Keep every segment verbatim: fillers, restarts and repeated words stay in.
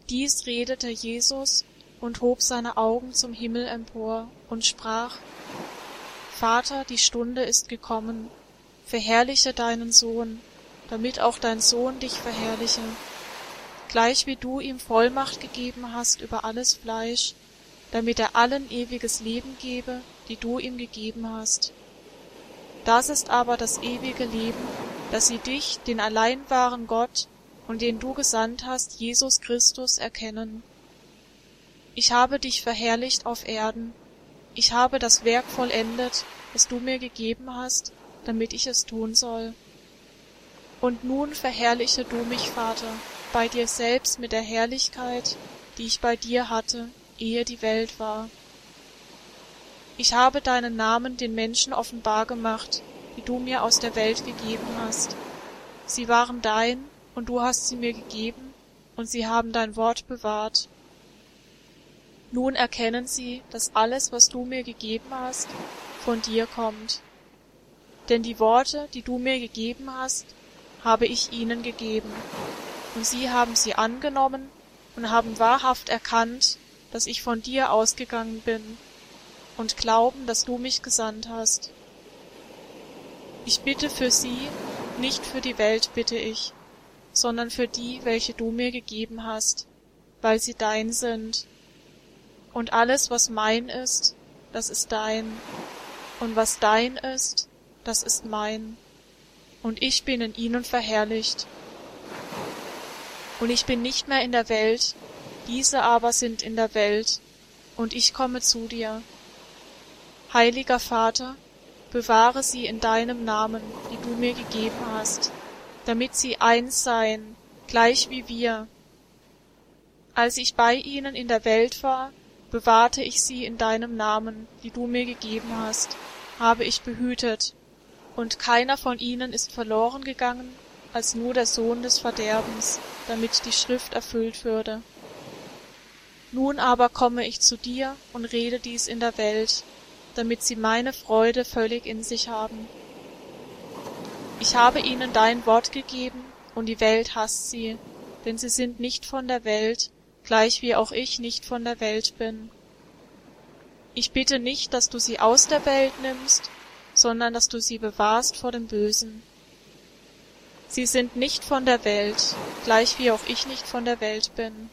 Dies redete Jesus und hob seine Augen zum Himmel empor und sprach: Vater, die Stunde ist gekommen, verherrliche deinen Sohn, damit auch dein Sohn dich verherrliche, gleich wie du ihm Vollmacht gegeben hast über alles Fleisch, damit er allen ewiges Leben gebe, die du ihm gegeben hast. Das ist aber das ewige Leben, dass sie dich, den allein wahren Gott und den du gesandt hast, Jesus Christus, erkennen. Ich habe dich verherrlicht auf Erden. Ich habe das Werk vollendet, das du mir gegeben hast, damit ich es tun soll. Und nun verherrliche du mich, Vater, bei dir selbst mit der Herrlichkeit, die ich bei dir hatte, ehe die Welt war. Ich habe deinen Namen den Menschen offenbar gemacht, die du mir aus der Welt gegeben hast. Sie waren dein, und du hast sie mir gegeben, und sie haben dein Wort bewahrt. Nun erkennen sie, dass alles, was du mir gegeben hast, von dir kommt. Denn die Worte, die du mir gegeben hast, habe ich ihnen gegeben, und sie haben sie angenommen und haben wahrhaft erkannt, dass ich von dir ausgegangen bin, und glauben, dass du mich gesandt hast. Ich bitte für sie, nicht für die Welt bitte ich, sondern für die, welche du mir gegeben hast, weil sie dein sind. Und alles, was mein ist, das ist dein, und was dein ist, das ist mein, und ich bin in ihnen verherrlicht. Und ich bin nicht mehr in der Welt, diese aber sind in der Welt, und ich komme zu dir. Heiliger Vater, bewahre sie in deinem Namen, die du mir gegeben hast, damit sie eins seien, gleich wie wir. Als ich bei ihnen in der Welt war, bewahrte ich sie in deinem Namen, die du mir gegeben hast, habe ich behütet, und keiner von ihnen ist verloren gegangen, als nur der Sohn des Verderbens, damit die Schrift erfüllt würde. Nun aber komme ich zu dir und rede dies in der Welt, damit sie meine Freude völlig in sich haben. Ich habe ihnen dein Wort gegeben, und die Welt hasst sie, denn sie sind nicht von der Welt, gleich wie auch ich nicht von der Welt bin. Ich bitte nicht, dass du sie aus der Welt nimmst, sondern dass du sie bewahrst vor dem Bösen. Sie sind nicht von der Welt, gleich wie auch ich nicht von der Welt bin.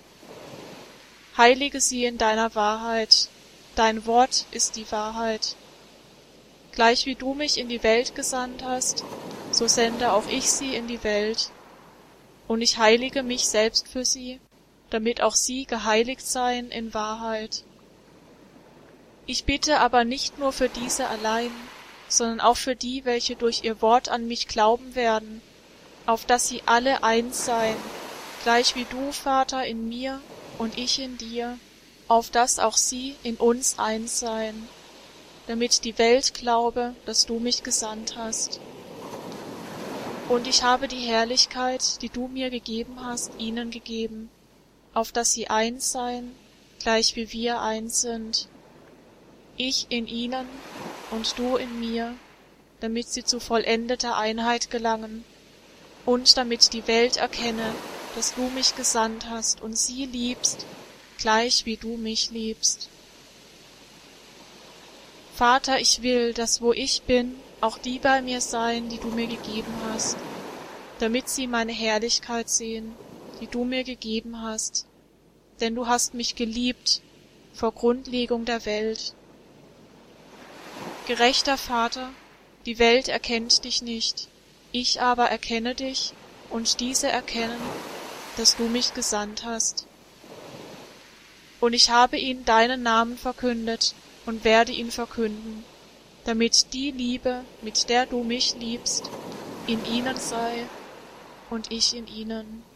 Heilige sie in deiner Wahrheit, dein Wort ist die Wahrheit. Gleich wie du mich in die Welt gesandt hast, so sende auch ich sie in die Welt. Und ich heilige mich selbst für sie, damit auch sie geheiligt seien in Wahrheit. Ich bitte aber nicht nur für diese allein, sondern auch für die, welche durch ihr Wort an mich glauben werden, auf dass sie alle eins seien, gleich wie du, Vater, in mir und ich in dir, auf dass auch sie in uns eins seien, damit die Welt glaube, dass du mich gesandt hast. Und ich habe die Herrlichkeit, die du mir gegeben hast, ihnen gegeben, auf dass sie eins seien, gleich wie wir eins sind. Ich in ihnen und du in mir, damit sie zu vollendeter Einheit gelangen, und damit die Welt erkenne, dass du mich gesandt hast und sie liebst, gleich wie du mich liebst. Vater, ich will, dass wo ich bin, auch die bei mir seien, die du mir gegeben hast, damit sie meine Herrlichkeit sehen, die du mir gegeben hast, denn du hast mich geliebt vor Grundlegung der Welt. Gerechter Vater, die Welt erkennt dich nicht, ich aber erkenne dich, und diese erkennen, dass du mich gesandt hast. Und ich habe ihnen deinen Namen verkündet und werde ihn verkünden, damit die Liebe, mit der du mich liebst, in ihnen sei und ich in ihnen.